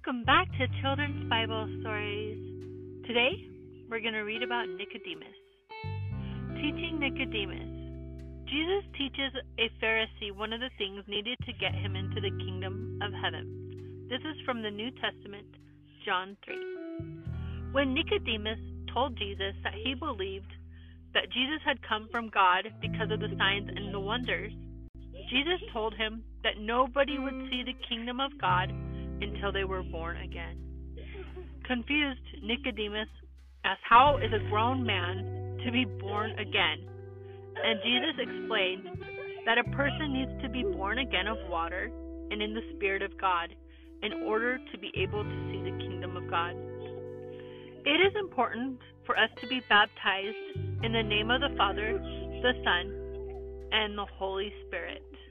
Welcome back to Children's Bible Stories. Today, we're going to read about Nicodemus. Teaching Nicodemus. Jesus teaches a Pharisee one of the things needed to get him into the kingdom of heaven. This is from the New Testament, John 3. When Nicodemus told Jesus that he believed that Jesus had come from God because of the signs and the wonders, Jesus told him that nobody would see the kingdom of God until they were born again. Confused, Nicodemus asked, "How is a grown man to be born again?" And Jesus explained that a person needs to be born again of water and in the Spirit of God in order to be able to see the kingdom of God. It is important for us to be baptized in the name of the Father, the Son, and the Holy Spirit.